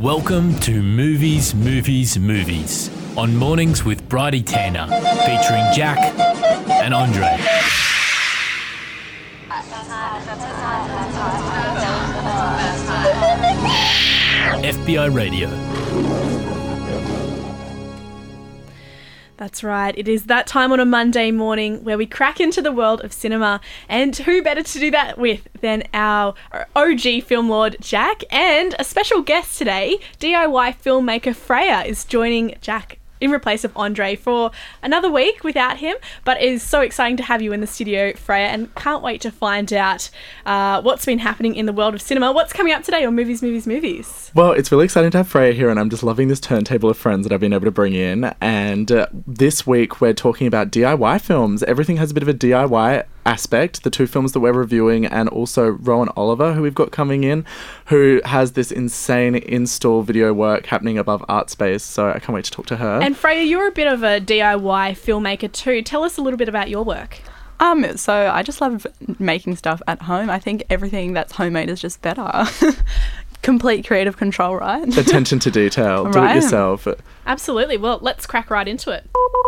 Welcome to Movies, Movies, Movies on Mornings with Bridie Tanner, featuring Jack and Andre. FBI Radio. That's right. It is that time on a Monday morning where we crack into the world of cinema. And who better to do that with than our OG film lord, Jack, and a special guest today, DIY filmmaker Freya, is joining Jack in replace of Andre for another week without him. But it is so exciting to have you in the studio, Freya, and can't wait to find out what's been happening in the world of cinema. What's coming up today on Movies, Movies, Movies? Well, it's really exciting to have Freya here, and I'm just loving this turntable of friends that I've been able to bring in. And this week we're talking about DIY films. Everything has a bit of a DIY aspect. The two films that we're reviewing, and also Rowan Oliver, who we've got coming in, who has this insane install video work happening above Art Space. So I can't wait to talk to her. And Freya, you're a bit of a DIY filmmaker too. Tell us a little bit about your work. So I just love making stuff at home. I think everything that's homemade is just better. Complete creative control, right? Attention to detail. Do it yourself. Absolutely. Well, let's crack right into it.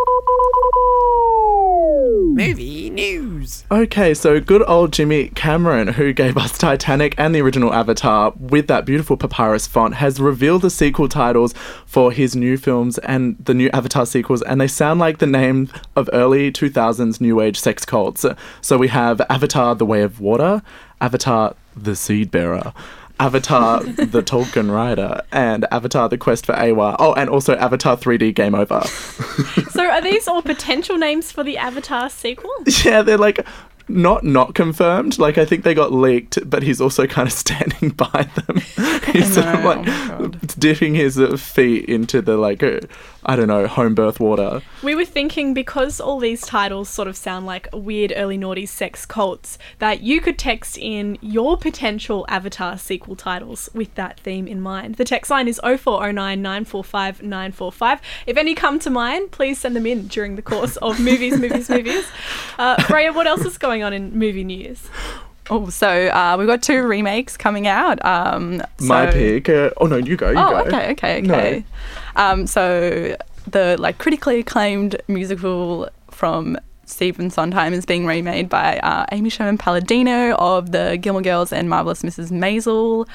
Movie news. Okay, so good old Jimmy Cameron, who gave us Titanic and the original Avatar with that beautiful papyrus font, has revealed the sequel titles for his new films and the new Avatar sequels, and they sound like the name of early 2000s new age sex cults. So we have Avatar: The Way of Water, Avatar: The Seed Bearer, Avatar: The Tolkien Rider, and Avatar: The Quest for Awa. Oh, and also Avatar 3D Game Over. So are these all potential names for the Avatar sequel? Yeah, they're like not confirmed. Like, I think they got leaked, but he's also kind of standing by them. He's sort of like dipping his feet into the, like, I don't know, home birth water. We were thinking, because all these titles sort of sound like weird early noughties sex cults, that you could text in your potential Avatar sequel titles with that theme in mind. The text line is 0409 945 945. If any come to mind, please send them in during the course of Movies, Movies, Movies. Freya, what else is going on in movie news? Oh, so we've got 2 remakes coming out. My pick. Oh, no, you go. Okay. No. So the critically acclaimed musical from Stephen Sondheim is being remade by Amy Sherman-Palladino of the Gilmore Girls and Marvelous Mrs. Maisel.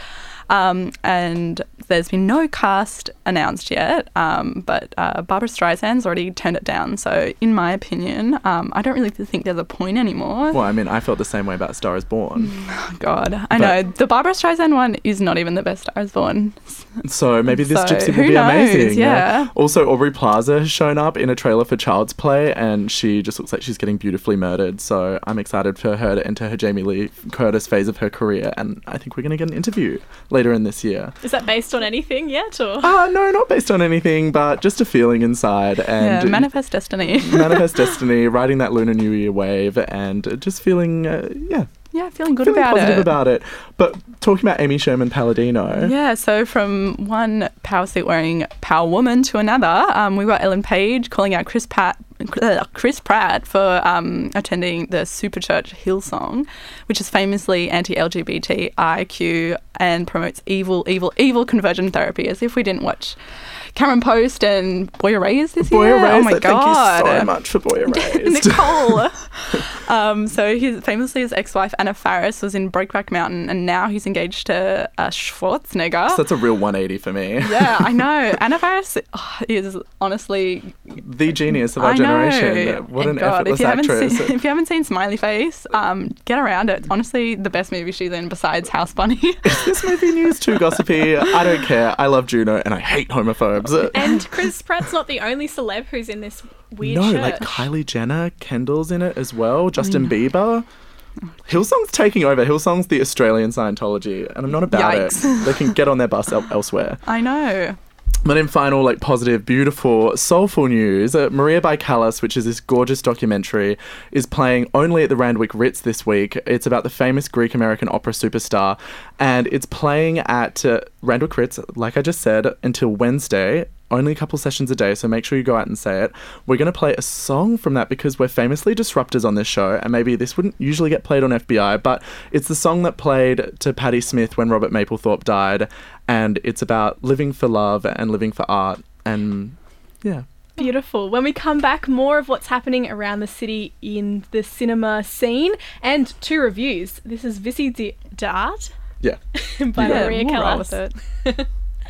And there's been no cast announced yet, but Barbara Streisand's already turned it down. So in my opinion, I don't really think there's a point anymore. Well, I mean, I felt the same way about Star is Born. God, I know. The Barbara Streisand one is not even the best Star is Born. So maybe this gypsy will be amazing. Yeah. Also, Aubrey Plaza has shown up in a trailer for Child's Play, and she just looks like she's getting beautifully murdered. So I'm excited for her to enter her Jamie Lee Curtis phase of her career, and I think we're going to get an interview later in this year. Is that based on anything yet, or? No, not based on anything, but just a feeling inside. And manifest destiny. Manifest destiny, riding that Lunar New Year wave, and just feeling, feeling good feeling about positive it. about it. But talking about Amy Sherman-Palladino. Yeah, so from one power suit wearing power woman to another, we've got Ellen Page calling out Chris Pratt for attending the Superchurch Hillsong, which is famously anti-LGBTIQ and promotes evil conversion therapy, as if we didn't watch Cameron Post and Boy Erased this year. Erased, oh my God. Thank you so much for Boy Erased. Nicole. So famously his ex-wife Anna Faris was in Brokeback Mountain, and now he's engaged to Schwarzenegger. So that's a real 180 for me. Yeah, I know. Anna Faris is honestly the genius of our generation. What an effortless actress. If you haven't seen Smiley Face, get around it. It's honestly the best movie she's in besides House Bunny. Is this movie news too gossipy? I don't care. I love Juno and I hate homophobes. And Chris Pratt's not the only celeb who's in this weird church. No, like Kylie Jenner, Kendall's in it as well, Justin Bieber. Hillsong's taking over. Hillsong's the Australian Scientology, and I'm not about it. They can get on their bus elsewhere. I know. But in final, positive, beautiful, soulful news, Maria by Callas, which is this gorgeous documentary, is playing only at the Randwick Ritz this week. It's about the famous Greek-American opera superstar, and it's playing at Randwick Ritz, like I just said, until Wednesday. only a couple sessions a day, so make sure you go out and say it. We're going to play a song from that because we're famously disruptors on this show, and maybe this wouldn't usually get played on FBI, but it's the song that played to Patti Smith when Robert Mapplethorpe died, and it's about living for love and living for art, and yeah. Beautiful. When we come back, more of what's happening around the city in the cinema scene and 2 reviews. This is Visi d'Art Yeah. by Maria we'll roll Callas. with it.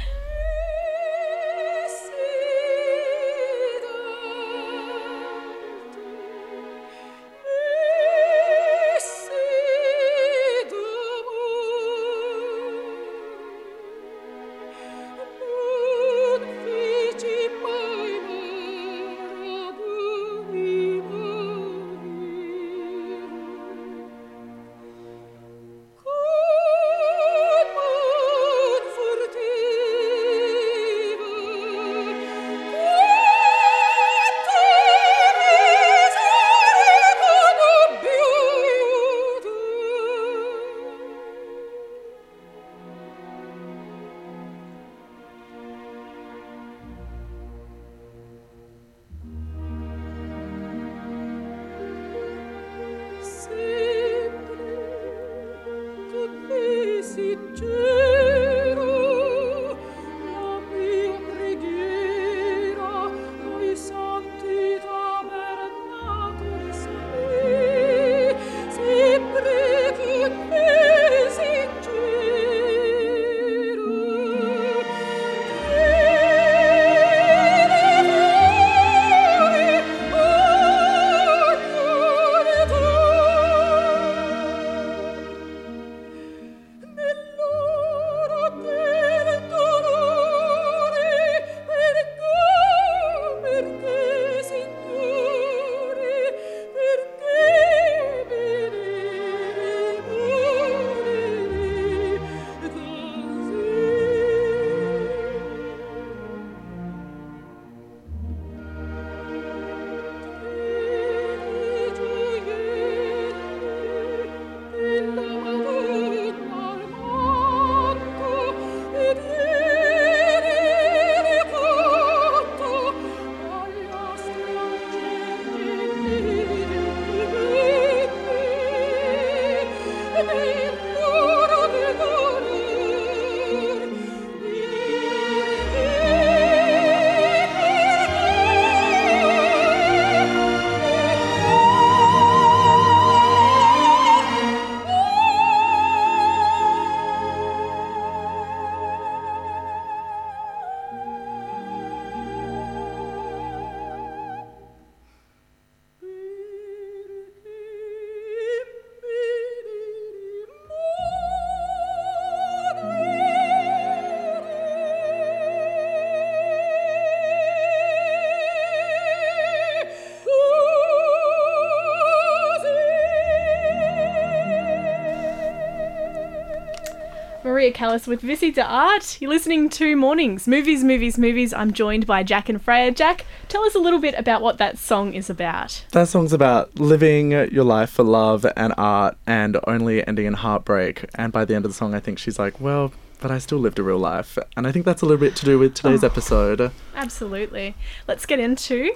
Maria Callas with Visi d'Art. You're listening to Mornings, Movies, Movies, Movies. I'm joined by Jack and Freya. Jack, tell us a little bit about what that song is about. That song's about living your life for love and art and only ending in heartbreak. And by the end of the song, I think she's like, well, but I still lived a real life. And I think that's a little bit to do with today's episode. Absolutely. Let's get into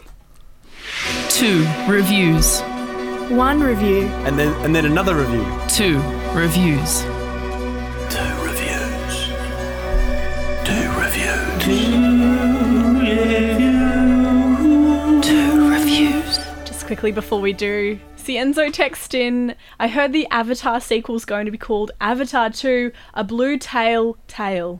2 reviews. 1 review. And then another review. 2 reviews. 2 reviews. Just quickly before we do, Cienzo text in, I heard the Avatar sequel's going to be called Avatar 2, A Blue Tail Tale.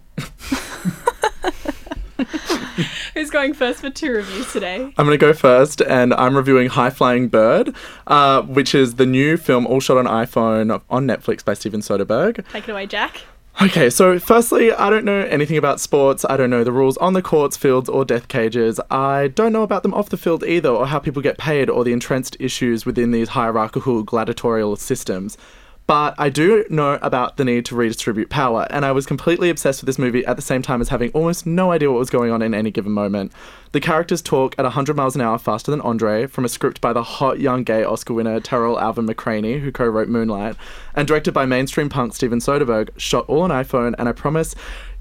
Who's going first for 2 reviews today? I'm going to go first, and I'm reviewing High Flying Bird, which is the new film all shot on iPhone on Netflix by Steven Soderbergh. Take it away, Jack. Okay, so firstly, I don't know anything about sports. I don't know the rules on the courts, fields, or death cages. I don't know about them off the field either, or how people get paid, or the entrenched issues within these hierarchical gladiatorial systems. But I do know about the need to redistribute power, and I was completely obsessed with this movie at the same time as having almost no idea what was going on in any given moment. The characters talk at 100 miles an hour faster than Andre, from a script by the hot young gay Oscar winner Terrell Alvin McCraney, who co-wrote Moonlight, and directed by mainstream punk Steven Soderbergh, shot all on iPhone, and I promise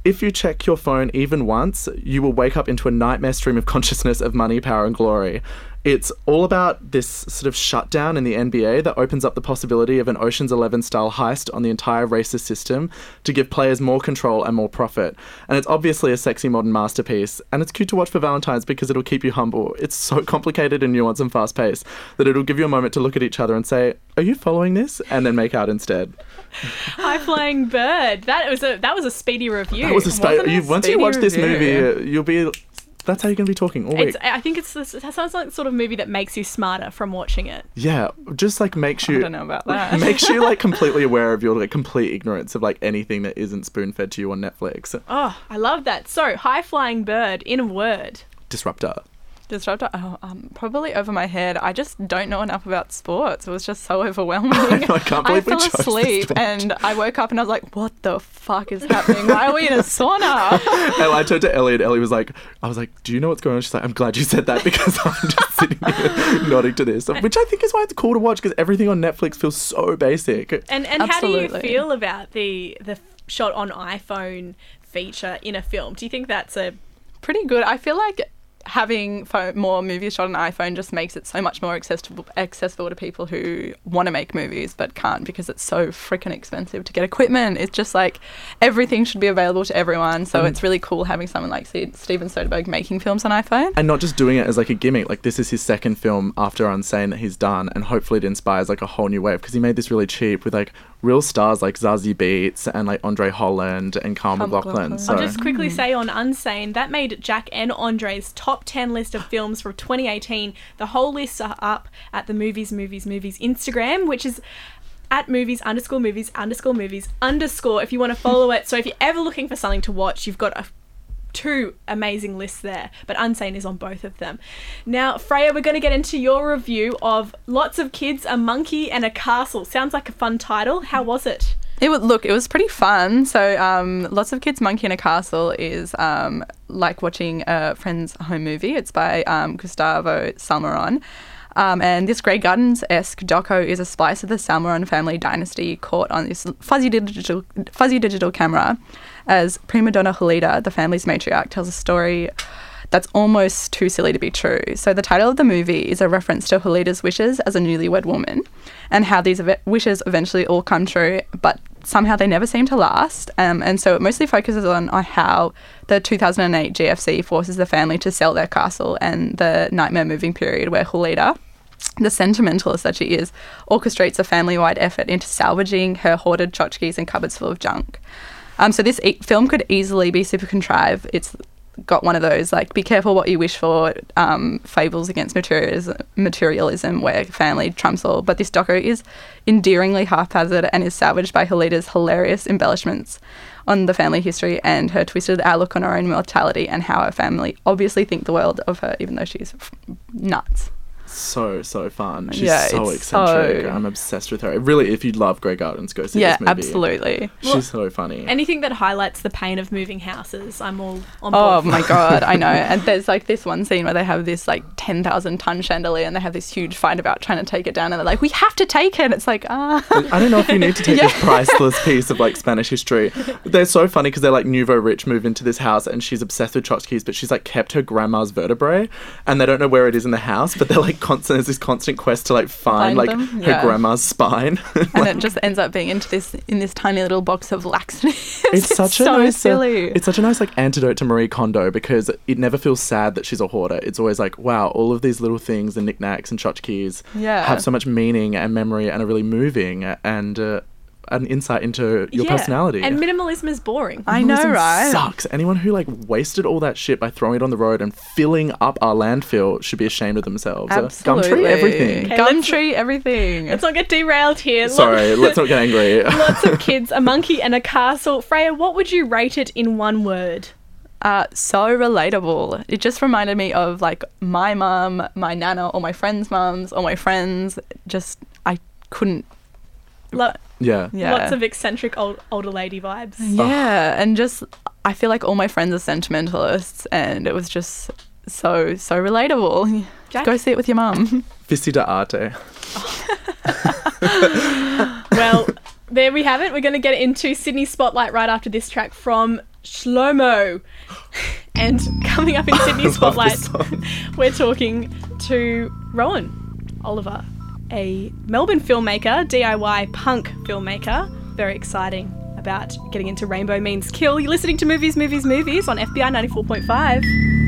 if you check your phone even once, you will wake up into a nightmare stream of consciousness of money, power, and glory. It's all about this sort of shutdown in the NBA that opens up the possibility of an Ocean's 11 style heist on the entire racist system to give players more control and more profit. And it's obviously a sexy modern masterpiece, and it's cute to watch for Valentine's because it'll keep you humble. It's so complicated and nuanced and fast paced that it'll give you a moment to look at each other and say, "Are you following this?" and then make out instead. High Flying Bird. That was a speedy review. That was once you watch this review. movie, you'll be. That's how you're going to be talking all week. I think it sounds like the sort of movie that makes you smarter from watching it. Yeah, just like makes you. I don't know about that. Makes you like completely aware of your like complete ignorance of like anything that isn't spoon fed to you on Netflix. Oh, I love that. So, High Flying Bird, in a word. Disruptor. Disruptor? Oh, probably over my head. I just don't know enough about sports. It was just so overwhelming. I can't believe we fell chose this asleep one. and I woke up and I was like, what the fuck is happening? Why are we in a sauna? And I turned to Ellie and Ellie was like, do you know what's going on? She's like, I'm glad you said that because I'm just sitting here nodding to this. Which I think is why it's cool to watch because everything on Netflix feels so basic. And how do you Absolutely. feel about the shot on iPhone feature in a film? Do you think that's a... Pretty good. I feel like having more movies shot on an iPhone just makes it so much more accessible to people who want to make movies but can't because it's so freaking expensive to get equipment. It's just like everything should be available to everyone. So it's really cool having someone like Steven Soderbergh making films on iPhone. And not just doing it as like a gimmick. Like this is his second film after Unsane that he's done, and hopefully it inspires like a whole new wave because he made this really cheap with like real stars like Zazie Beetz and like Andre Holland and Kyle MacLachlan. So I'll just quickly say on Unsane, that made Jack and Andre's top 10 list of films for 2018. The whole lists are up at the Movies Instagram, which is at movies_movies_. If you want to follow it. So if you're ever looking for something to watch, you've got two amazing lists there, but Unsane is on both of them. Now, Freya, we're going to get into your review of Lots of Kids, a Monkey and a Castle. Sounds like a fun title. How was it? It was pretty fun. So Lots of Kids, Monkey and a Castle is like watching a friend's home movie. It's by Gustavo Salmeron. And this Grey Gardens-esque doco is a splice of the Salmeron family dynasty caught on this fuzzy digital camera as prima donna Julita, the family's matriarch, tells a story that's almost too silly to be true. So the title of the movie is a reference to Julita's wishes as a newlywed woman and how these wishes eventually all come true, but somehow they never seem to last. And so it mostly focuses on how the 2008 GFC forces the family to sell their castle and the nightmare moving period where Julita, the sentimentalist that she is, orchestrates a family-wide effort into salvaging her hoarded tchotchkes and cupboards full of junk. So this film could easily be super contrived. It's got one of those, like, be careful what you wish for, fables against materialism where family trumps all. But this doco is endearingly haphazard and is salvaged by Julita's hilarious embellishments on the family history and her twisted outlook on her own mortality and how her family obviously think the world of her, even though she's nuts. So fun. She's Yeah, so it's eccentric. so- I'm obsessed with her. Really, if you love Grey Gardens, go see Yeah, this movie. absolutely. She's so funny. Anything that highlights the pain of moving houses, I'm all on board. Oh my God, I know. And there's like this one scene where they have this like 10,000 ton chandelier and they have this huge fight about trying to take it down and they're like, we have to take it. It's like, I don't know if you need to take this priceless piece of like Spanish history. They're so funny because they're like nouveau rich, move into this house and she's obsessed with tchotchkes, but she's like kept her grandma's vertebrae and they don't know where it is in the house, but they're like there's this constant quest to like find like them, her yeah. grandma's spine. and it just ends up being in this tiny little box of laxatives. It's such a so nice, silly. It's such a nice like antidote to Marie Kondo because it never feels sad that she's a hoarder. It's always like, wow, all of these little things and knickknacks and tchotchkes have so much meaning and memory and are really moving and an insight into your personality. And minimalism is boring. I know, Minimalism right? Sucks. Anyone who like wasted all that shit by throwing it on the road and filling up our landfill should be ashamed of themselves. Absolutely. Gumtree everything. Okay, Gumtree everything. Let's not get derailed here. Sorry, let's not get angry. Lots of Kids, a Monkey and a Castle. Freya, what would you rate it in one word? So relatable. It just reminded me of like my mum, my nana, or my friends' mums, or my friends. Just, I couldn't. Yeah. Lots of eccentric older lady vibes. Yeah, and just I feel like all my friends are sentimentalists, and it was just so relatable. Jack? Go see it with your mum. Vici d'arte. Well, there we have it. We're going to get into Sydney Spotlight right after this track from Shlomo. And coming up in Sydney Spotlight, we're talking to Rowan Oliver, a Melbourne filmmaker, DIY punk filmmaker. Very exciting about getting into Rainbow Means Kill. You're listening to Movies, Movies, Movies on FBI 94.5.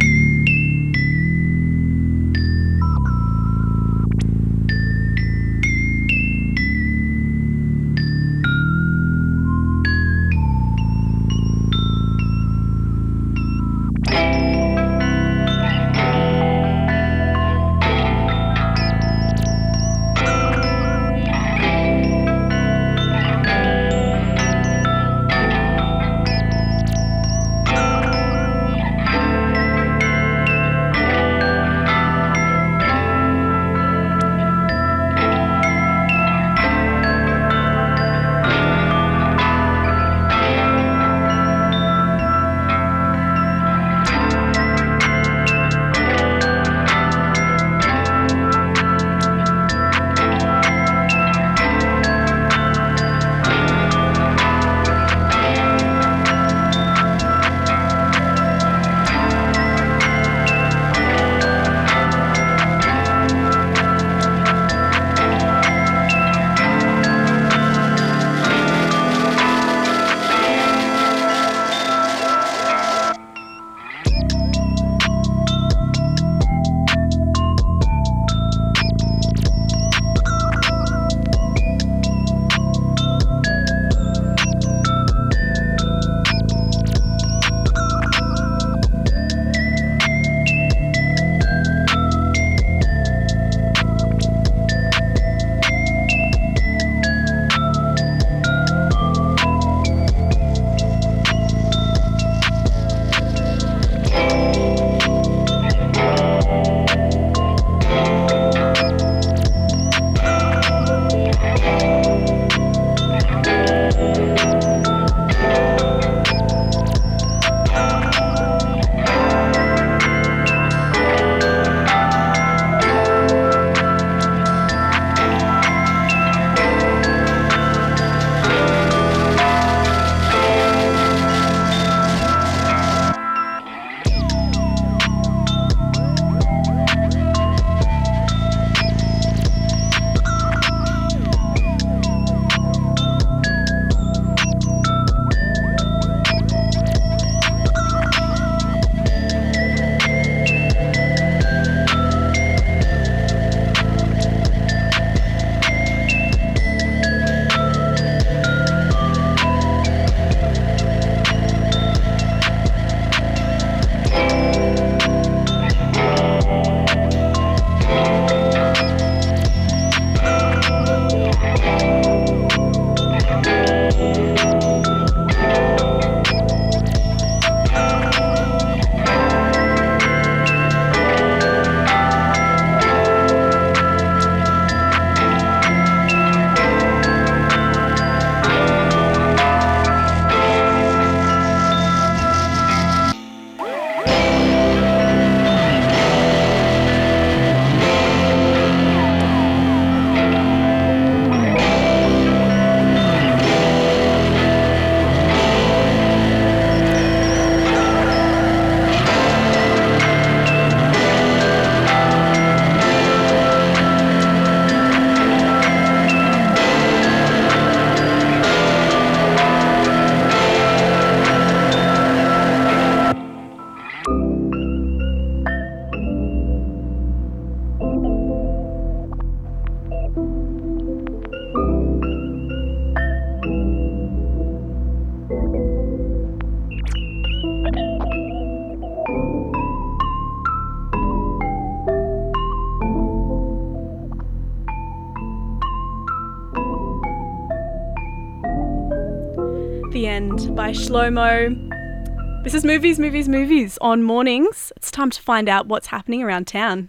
The End by Shlomo. This is Movies, Movies, Movies on mornings. It's time to find out what's happening around town.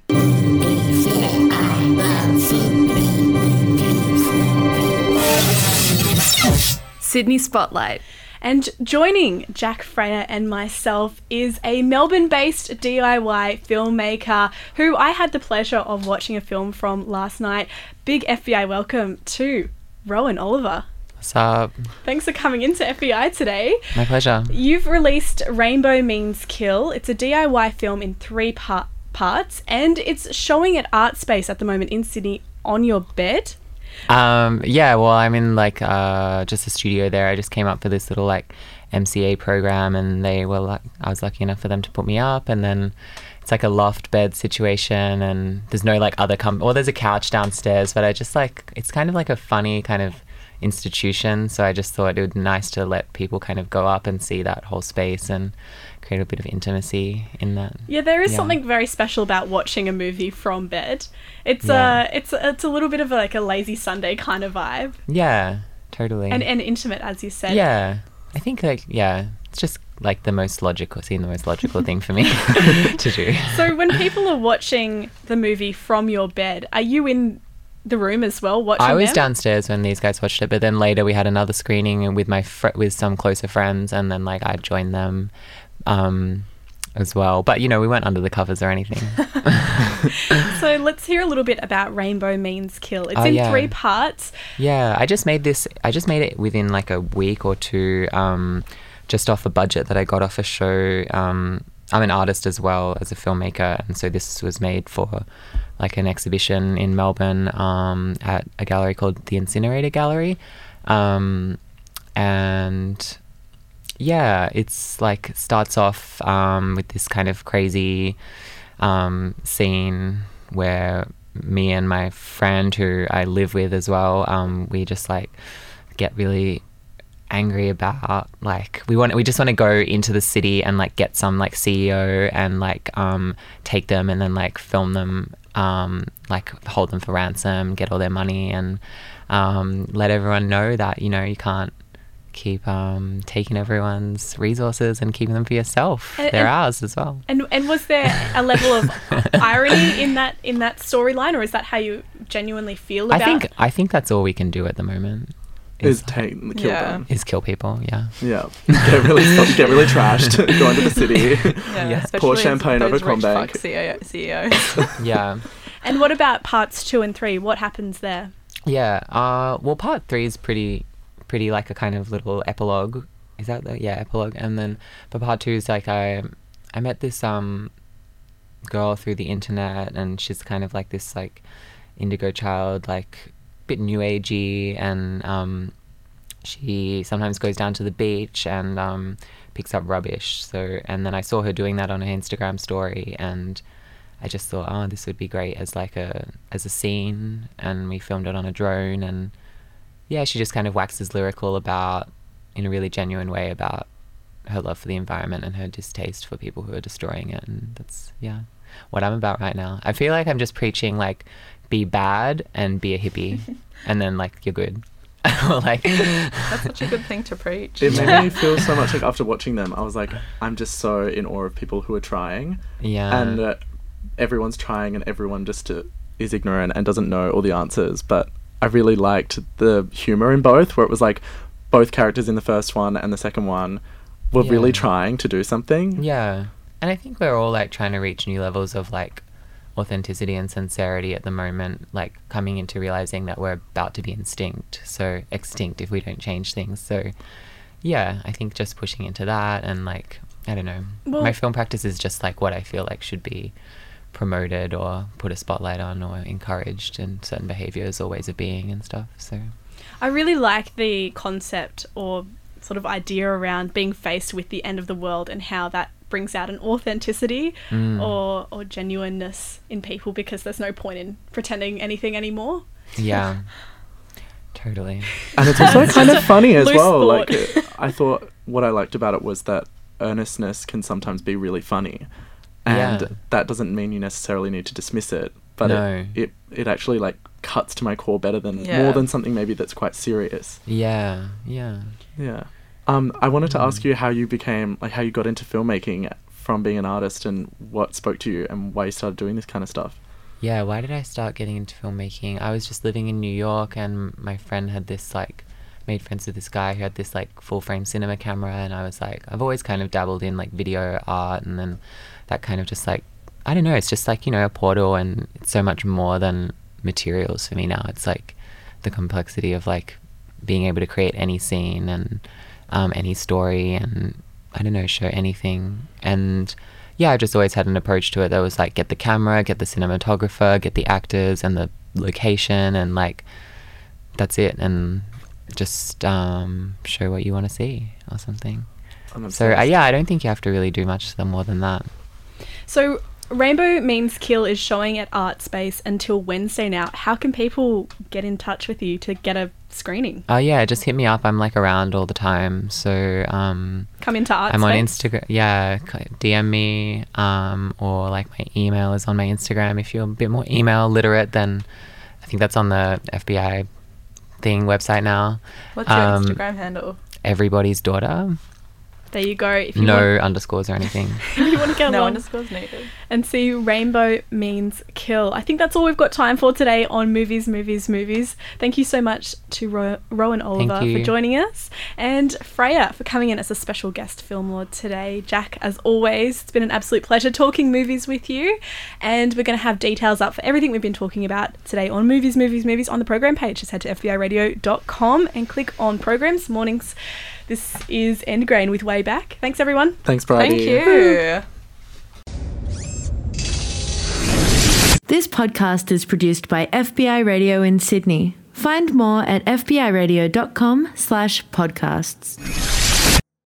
Sydney Spotlight. And joining Jack Freya and myself is a Melbourne-based DIY filmmaker who I had the pleasure of watching a film from last night. Big FBI welcome to Rowan Oliver. What's up? Thanks for coming into FEI today. My pleasure. You've released Rainbow Means Kill. It's a DIY film in 3 parts, and it's showing at Art Space at the moment in Sydney on your bed. Yeah, well, I'm in like just a studio there. I just came up for this little like MCA program, and they were like, I was lucky enough for them to put me up, and then it's like a loft bed situation, and there's no like other there's a couch downstairs, but I just like, it's kind of like a funny kind of institution, so I just thought it would be nice to let people kind of go up and see that whole space and create a bit of intimacy in that. Yeah, there is something very special about watching a movie from bed. It's it's a little bit of like a lazy Sunday kind of vibe. Yeah, totally. And intimate, as you said. Yeah, I think like it's just like the most logical thing for me to do. So when people are watching the movie from your bed, are you in the room as well watching I was them? downstairs when these guys watched it, but then later we had another screening with with some closer friends, and then like I joined them as well. But we weren't under the covers or anything. So let's hear a little bit about Rainbow Means Kill. It's in 3 parts. Yeah, I just made it within like a week or two, just off a budget that I got off a show. I'm an artist as well as a filmmaker, and so this was made for like an exhibition in Melbourne at a gallery called the Incinerator Gallery. And yeah, it's like starts off with this kind of crazy scene where me and my friend who I live with as well, we just like get really angry about like we just want to go into the city and like get some like CEO and like take them and then like film them, like hold them for ransom, get all their money, and let everyone know that you can't keep taking everyone's resources and keeping them for yourself. They're ours as well. And was there a level of irony in that storyline, or is that how you genuinely feel about? I think that's all we can do at the moment. Is kill them. Is kill people, yeah. Yeah. Get really trashed. Go into the city. Yeah. Pour champagne over Combank. CEOs. Yeah. And what about parts 2 and 3? What happens there? Yeah. Well, part 3 is pretty like a kind of little epilogue. Is that epilogue? And then, but part 2 is like I met this girl through the internet, and she's kind of like this like indigo child, like bit new agey, and she sometimes goes down to the beach and picks up rubbish. So, and then I saw her doing that on her Instagram story, and I just thought, oh, this would be great as like as a scene, and we filmed it on a drone. And yeah, she just kind of waxes lyrical in a really genuine way about her love for the environment and her distaste for people who are destroying it. And that's what I'm about right now. I feel like I'm just preaching like be bad and be a hippie and then like you're good. Like that's such a good thing to preach. It made me feel so much like after watching them, I was like, I'm just so in awe of people who are trying. Yeah. And everyone's trying, and everyone just is ignorant and doesn't know all the answers. But I really liked the humor in both, where it was like both characters in the first one and the second one were really trying to do something. Yeah. And I think we're all like trying to reach new levels of like authenticity and sincerity at the moment, like coming into realizing that we're about to be extinct if we don't change things. So yeah, I think just pushing into that, and like, I don't know, my film practice is just like what I feel like should be promoted or put a spotlight on or encouraged in certain behaviors or ways of being and stuff. So I really like the concept or sort of idea around being faced with the end of the world and how that brings out an authenticity or genuineness in people, because there's no point in pretending anything anymore. Yeah. Totally. And it's also kind of funny as Loose well. thought. Like I thought what I liked about it was that earnestness can sometimes be really funny. And that doesn't mean you necessarily need to dismiss it, but it actually like cuts to my core better than more than something maybe that's quite serious. Yeah. I wanted to ask you how you got into filmmaking from being an artist, and what spoke to you and why you started doing this kind of stuff. Yeah, why did I start getting into filmmaking? I was just living in New York, and my friend had this like made friends with this guy who had this like full frame cinema camera, and I was like, I've always kind of dabbled in like video art, and then that kind of just like, I don't know, it's just like, a portal, and it's so much more than materials for me now. It's like the complexity of like being able to create any scene and any story and, I don't know, show anything. And yeah, I just always had an approach to it that was like, get the camera, get the cinematographer, get the actors and the location, and like, that's it. And just show what you want to see or something. So yeah, I don't think you have to really do much more than that. So Rainbow Means Kill is showing at Art Space until Wednesday now. How can people get in touch with you to get a screening? Oh yeah, just hit me up. I'm like around all the time. So come into Art I'm Space. on Instagram. Yeah, DM me, or like my email is on my Instagram. If you're a bit more email literate, then I think that's on the FBI website now. What's your Instagram handle? Everybody's Daughter. There you go. If you no underscores or anything. If you want to get No along underscores needed. and see Rainbow Means Kill. I think that's all we've got time for today on Movies. Thank you so much to Rowan Oliver for joining us, and Freya for coming in as a special guest film lord today. Jack, as always, it's been an absolute pleasure talking movies with you, and we're going to have details up for everything we've been talking about today on Movies on the program page. Just head to fbiradio.com and click on programs. Mornings. This is Endgrain with Way Back. Thanks, everyone. Thanks, Bridie. Thank you. This podcast is produced by FBI Radio in Sydney. Find more at fbiradio.com/podcasts.